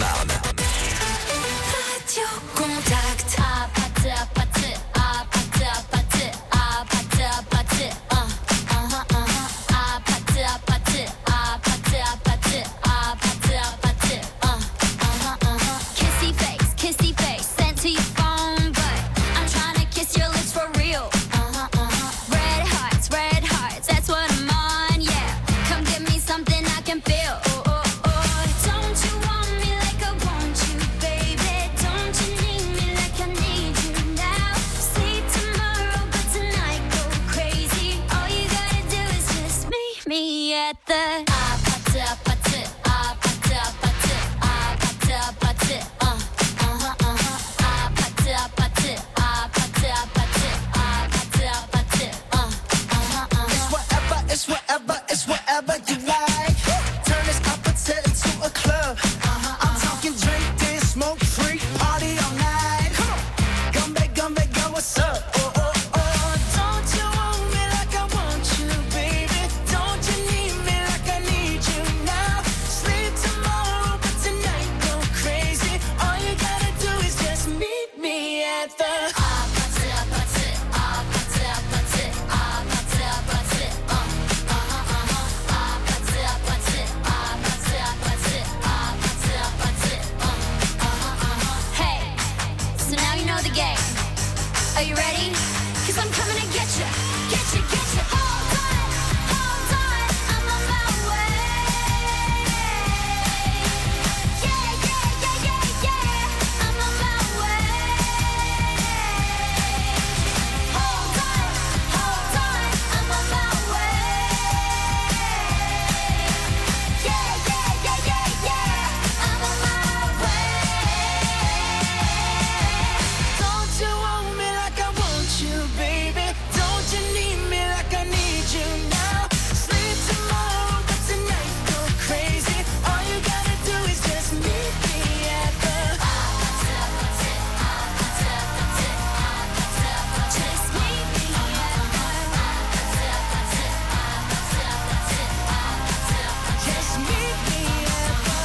Marne. Radio Contact. Ah, pâté, ah, pâté, ah, pâté, ah, pâté, ah, pâté, ah, pâté, ah, ah, ah, ah, pâté, ah, pâté, ah, pâté, ah, pâté, ah, pâté, ah, pâté, ah, ah, ah. Kissy face, kissy face, sent to your phone, but I'm trying to kiss your lips for real. Uh-huh, uh-huh. Red hearts, red hearts, that's what I'm on, yeah. Come give me something I can feel. Oh, oh, oh. Don't you want me like I want you, baby? Don't you need me like I need you now? See tomorrow, but tonight go crazy. All you gotta do is just meet me at the ah, pâté, ah, pâté, ah, pâté, ah, pâté, ah, pâté, ah, pâté, uh, uh-huh, uh-huh. Ah, pâté, ah, pâté, ah, pâté, ah, pâté, ah, pâté, ah, pâté, uh, uh-huh, uh-huh. It's whatever, it's whatever, it's whatever you like. Turn this appetite into a club. Uh-huh, I'm talking drink, dance, smoke, free, party all night. Come on, come back, come back, girl, what's up? Oh, oh, oh. Don't you want me like I want you, baby? Don't you need me like I need you now? Sleep tomorrow, but tonight go crazy. All you gotta do is just meet me at the ah, pâté, ah, pâté, ah, pâté, ah, pâté, ah, pâté, ah, pâté, uh, uh-huh, uh-huh. Ah, pâté, ah, pâté, ah, pâté, ah, pâté, ah, pâté, ah, pâté, uh, uh-huh, uh-huh. Hey, so now you know the game. Are you ready? Cause I'm coming to get you, get you, get you. Hold on, hold on, I'm on my way. Yeah, yeah, yeah, yeah, yeah, I'm on my way. Hold on, hold on, I'm on my way. Yeah, yeah, yeah, yeah, yeah, I'm on my way. Don't you want me like I want you, baby? Don't you need me like I need you now? Sleep tomorrow, but tonight go crazy. All you gotta do is just meet me at the Just meet me Just meet me at the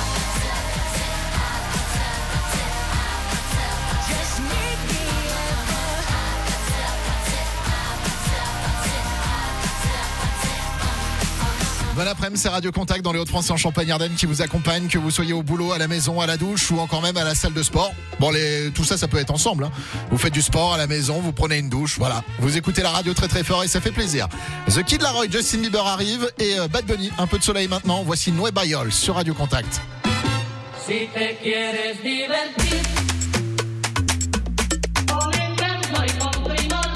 Just meet me at Bon après-midi, c'est Radio Contact dans les Hauts-de-France et en Champagne-Ardenne qui vous accompagne, que vous soyez au boulot, à la maison, à la douche ou encore même à la salle de sport. Bon, les, tout ça, ça peut être ensemble. Hein. Vous faites du sport à la maison, vous prenez une douche, voilà. Vous écoutez la radio très très fort et ça fait plaisir. The Kid Laroi, Justin Bieber arrive et euh, Bad Bunny, un peu de soleil maintenant. Voici Noé Bayol sur Radio Contact. Si te quieres divertir, con encanto y con primor,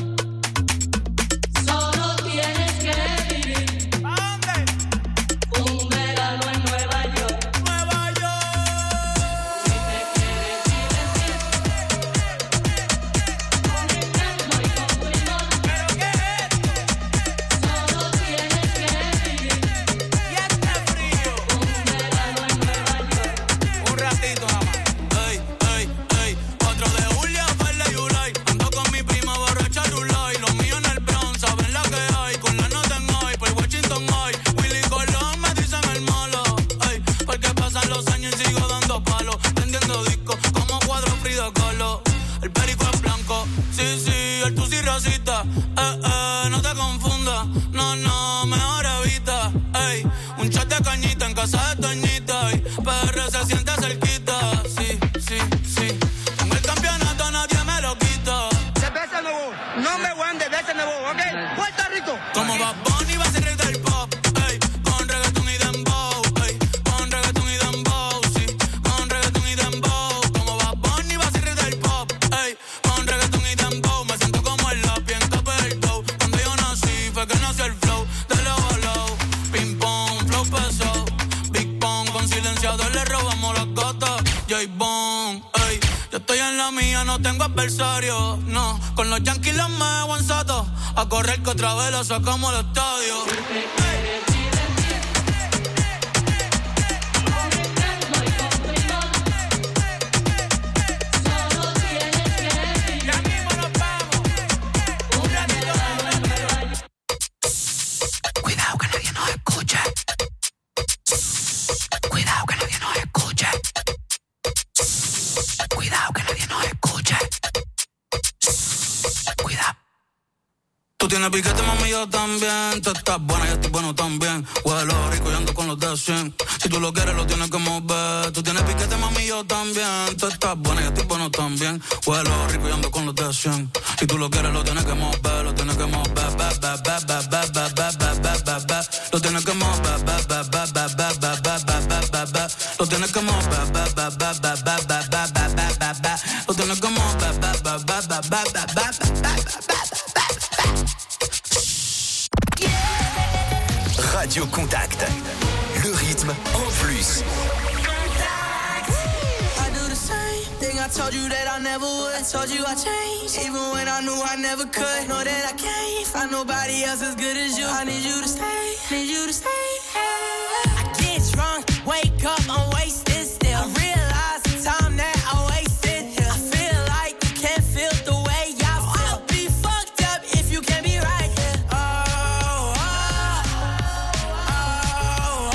solo tienes que vivir. ¿A dónde? Un verano en Nueva York. Nueva York. Si te quieres divertir, con encanto y con primor, ¿pero qué es? Solo tienes que vivir. Y este frío. Un verano en Nueva York. Un ratito nada más. Ey, ey, ey. cuatro de julio, Farley y Ulay. Ando con mi prima borracha Rulay. Los míos en el Bronx, saben la que hay. Con la nota en hoy, por Washington hoy. Willy Colón me dicen el malo. Ey, porque pasan los años y sigo dando palos. Vendiendo discos como cuadro Frida Kahlo. El perico es blanco, sí, sí, el tusi racista. Eh, eh, no te confundas. No, no, mejor evita. Ey, un chat de cañita en casa de Toñita. Ey, P R se siente cerquita. Sí, sí, sí. Con el campeonato nadie me lo quita. Cerveza nuevo, no me voy de cerveza nuevo, ¿ok? Puerto Rico. Como Bad Bunny va a ser rey del pop. Ey, con reggaeton y dembow. Ey, con reggaeton y dembow. Sí, con reggaeton y dembow. Como Bad Bunny va a ser rey del pop. Ey, con reggaeton y dembow. Me siento como el lápiz en Capel del Dow. Cuando yo nací fue que nació el flow de low a low. Ping pong, flow pesado. Big Pong, con silenciador le robamos las gatas. J-Bone, ey, yo estoy en la mía, no tengo adversario. No, con los Yankees los me aguanzato. A correr que otra vez la sacamos al estadio. Cuidado que nadie nos escuche. Cuidado que nadie nos escuche. tienes piquete, mami, yo también. Tú estás buena, yo estoy bueno también. Huele rico y ando con los de cien. Si tú lo quieres, lo tienes que mover. Tú tienes piquete, mami, yo también. Tú estás buena, yo estoy bueno también. Huele rico y ando con los de cien. Si tú lo quieres, lo tienes que mover. Lo tienes que mover, ba, ba, ba, ba, ba, ba, ba, ba, ba, ba, ba. Lo tienes que mover, ba, ba, ba, ba, ba, ba, ba, ba, ba, ba. Lo tienes que mover, ba, ba, ba, ba, ba, ba, ba, ba, ba, ba, ba. Lo tienes que mover, ba, ba, ba, ba, ba, ba, ba, ba. Radio Contact, le rythme en plus. I do the same thing I told you that I never would. I told you I changed, even when I knew I never could. Know that I can't find nobody else as good as you. I need you to stay, need you to stay. I get drunk, wake up, I'm wasted still. I realize the time that I wasted here. I feel like you can't feel the way I feel. I'll be fucked up if you can't be right here. Oh, oh, oh, oh,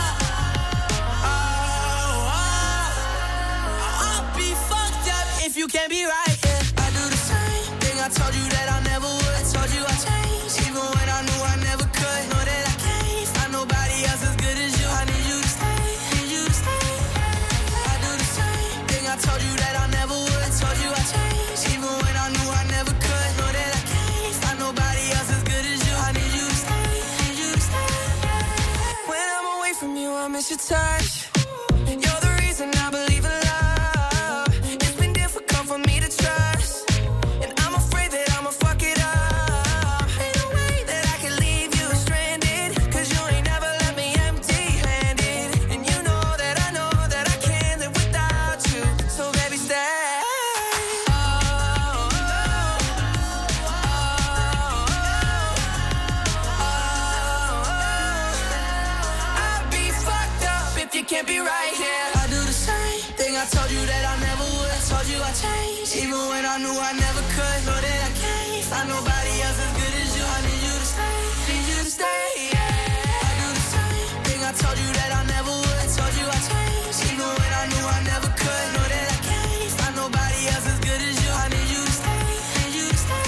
oh, oh. I'll be fucked up if you can't be right here. I do the same thing I told you that I never would. I told you I changed, even when I knew I never could. Know that I can't find nobody else as good as you. I need you to stay, need you to stay. I do the same thing I told you that I never would. I told you I changed, even when I knew I never could. Know that I can't find nobody else as good as you. I need you to stay, need you to stay. When I'm away from you, I miss your touch. You're the reason I believe in love. It's been difficult for me to trust, and I'm afraid that I'ma fuck it up. Ain't no way that I can leave you stranded, cause you ain't never left me empty-handed. And you know that I know that I can't live without you. So baby, stay. Oh, oh, oh, oh. I'd be fucked up if you can't be right here. I do the same thing I told you that I never would. I told you I changed, even when I knew I never could. Know that I can't find nobody else as good as you. I need you to stay, need you to stay. Yeah. I do the same thing I told you that I never would. I told you I changed, even when I knew I never could. Know that I can't find nobody else as good as you. I need you to stay, need you to stay.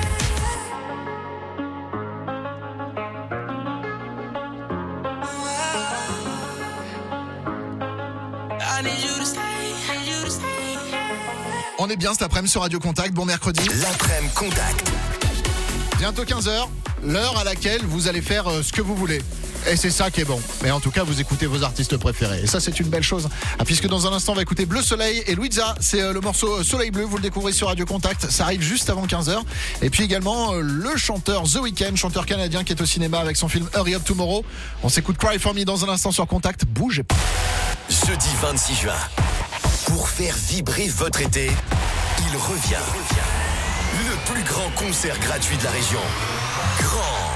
I need you to stay, need you to stay. On est bien cet après-midi sur Radio Contact. Bon mercredi. L'après-midi Contact. Bientôt quinze heures, l'heure à laquelle vous allez faire euh, ce que vous voulez. Et c'est ça qui est bon. Mais en tout cas, vous écoutez vos artistes préférés. Et ça, c'est une belle chose. Ah, puisque dans un instant, on va écouter Bleu Soleil et Louisa. C'est euh, le morceau Soleil Bleu. Vous le découvrez sur Radio Contact. Ça arrive juste avant quinze heures. Et puis également, euh, le chanteur The Weeknd, chanteur canadien qui est au cinéma avec son film Hurry Up Tomorrow. On s'écoute Cry For Me dans un instant sur Contact. Bougez pas. Jeudi vingt-six juin, pour faire vibrer votre été, il revient. Le plus grand concert gratuit de la région. Grand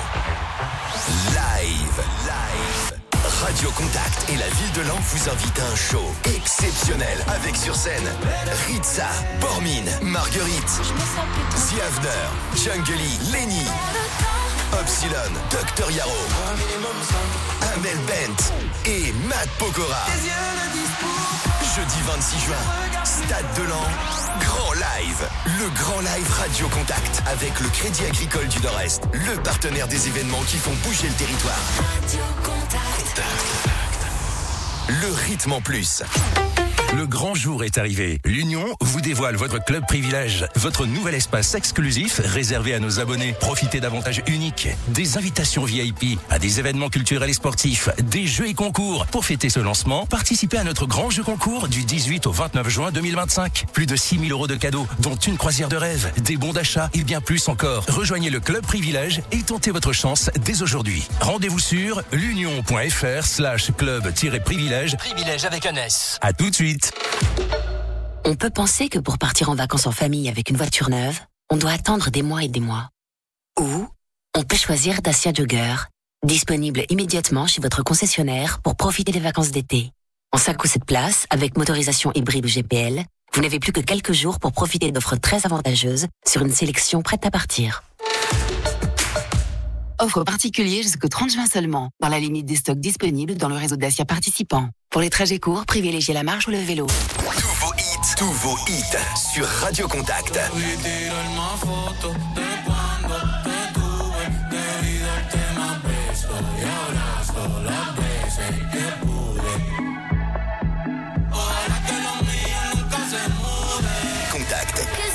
Live. Live. Radio Contact et la ville de Laon vous invitent à un show exceptionnel avec sur scène Ritza, Bormin, Marguerite, Ziavner, Jungly, Lenny, Upsilon, Docteur Yaro, Amel Bent et Matt Pokora. Jeudi vingt-six juin, Stade de Laon, Grand Live. Le Grand Live Radio Contact avec le Crédit Agricole du Nord-Est, le partenaire des événements qui font bouger le territoire. Radio Contact. Le rythme en plus. Le grand jour est arrivé. L'Union vous dévoile votre club privilège, votre nouvel espace exclusif réservé à nos abonnés. Profitez d'avantages uniques, des invitations V I P à des événements culturels et sportifs, des jeux et concours. Pour fêter ce lancement, participez à notre grand jeu concours du dix-huit au vingt-neuf juin deux mille vingt-cinq. Plus de six mille euros de cadeaux, dont une croisière de rêve, des bons d'achat et bien plus encore. Rejoignez le club privilège et tentez votre chance dès aujourd'hui. Rendez-vous sur l'union.fr slash club-privilège. Privilège avec un S. À tout de suite. On peut penser que pour partir en vacances en famille avec une voiture neuve, on doit attendre des mois et des mois. Ou on peut choisir Dacia Jogger, disponible immédiatement chez votre concessionnaire pour profiter des vacances d'été. En cinq ou sept places, avec motorisation hybride ou G P L, vous n'avez plus que quelques jours pour profiter d'offres très avantageuses sur une sélection prête à partir. Offre particulière jusqu'au trente juin seulement, dans la limite des stocks disponibles dans le réseau Dacia participant. Pour les trajets courts, privilégiez la marche ou le vélo. Tous vos hits, tous vos hits sur Radio Contact. Las veces que pude. Ojalá que lo mío nunca se mude. Contact.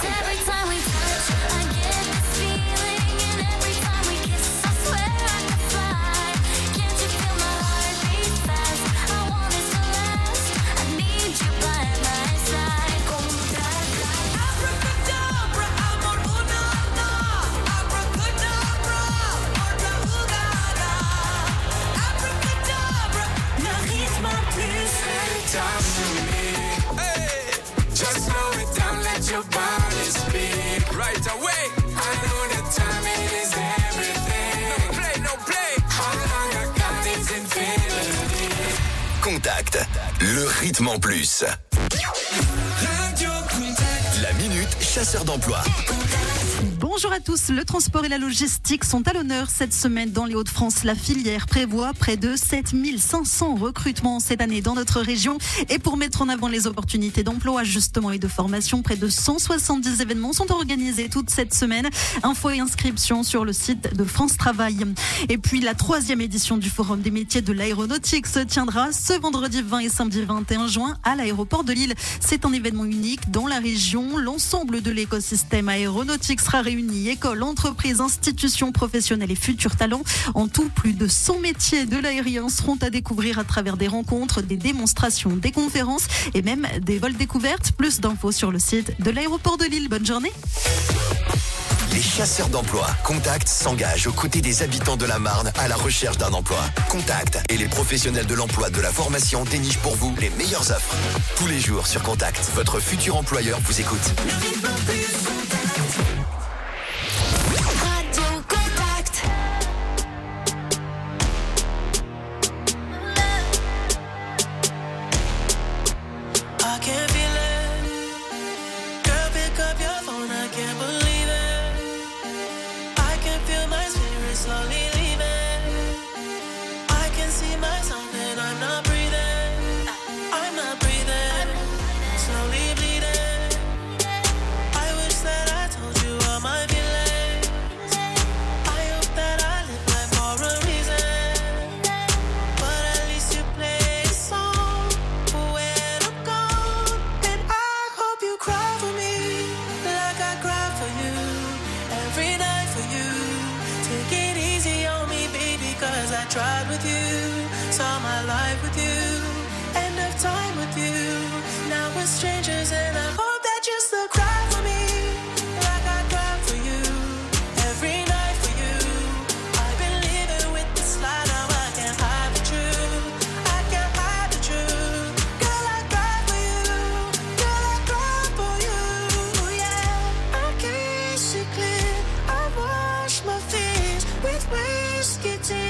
Just slow it down, let your body speak right away. I know that timing is everything. No play, no play. How long I got this infinity. Contact. Le rythme en plus. Radio Contact. La minute chasseur d'emploi. Bonjour à tous, le transport et la logistique sont à l'honneur cette semaine dans les Hauts-de-France. La filière prévoit près de sept mille cinq cents recrutements cette année dans notre région. Et pour mettre en avant les opportunités d'emploi, justement et de formation, près de cent soixante-dix événements sont organisés toute cette semaine. Infos et inscriptions sur le site de France Travail. Et puis la troisième édition du Forum des métiers de l'aéronautique se tiendra ce vendredi vingt et samedi vingt et un juin à l'aéroport de Lille. C'est un événement unique dans la région. L'ensemble de l'écosystème aéronautique sera réuni. Écoles, entreprises, institutions professionnelles et futurs talents. En tout, plus de cent métiers de l'aérien seront à découvrir à travers des rencontres, des démonstrations, des conférences et même des vols découvertes. Plus d'infos sur le site de l'aéroport de Lille. Bonne journée. Les chasseurs d'emploi Contact s'engagent aux côtés des habitants de la Marne à la recherche d'un emploi. Contact et les professionnels de l'emploi de la formation dénichent pour vous les meilleures offres. Tous les jours sur Contact, votre futur employeur vous écoute. Tried with you, saw my life with you, end of time with you. Now we're strangers and I hope that you still cry for me, like I cry for you, every night for you. I've been living with this lie, now I can't hide the truth, I can't hide the truth. Girl, I cry for you, girl, I cry for you, yeah. I can't see clear, I wash my fears with whiskey tears.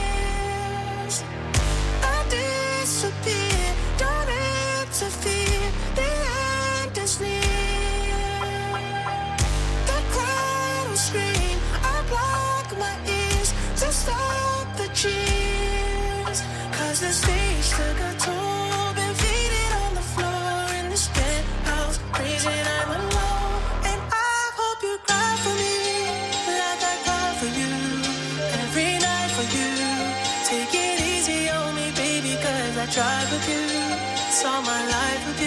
Disappear, don't interfere, the end is near. The crowd will scream, I block my ears to stop the cheers. Cause the stage took a toll, been faded on the floor in this penthouse, crazy I'm alone. And I hope you cry for me, like I cry for you, every night for you. Take it easy on me, baby, cause I tried with you, saw my life with you.